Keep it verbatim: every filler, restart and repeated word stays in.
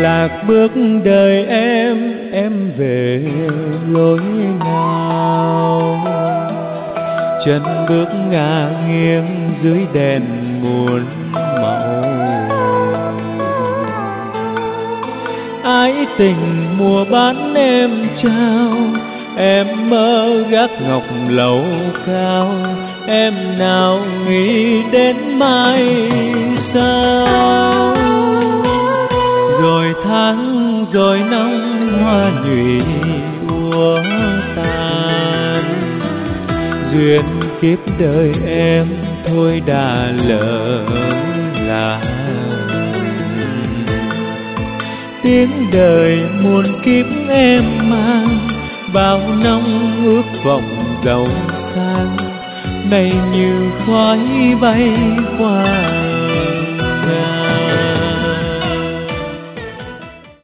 lạc bước đời em, em về lối nào? Chân bước ngả nghiêng dưới đèn muôn màu. Ái tình mùa bán em trao, em mơ gác ngọc lầu cao. Em nào nghĩ đến mai sau, rồi tháng rồi năm hoa nhụy úa tàn. Duyên kiếp đời em thôi đã lỡ là tiếng đời muôn kiếp em mang, bao năm ước vọng giàu sang nay như khói bay qua.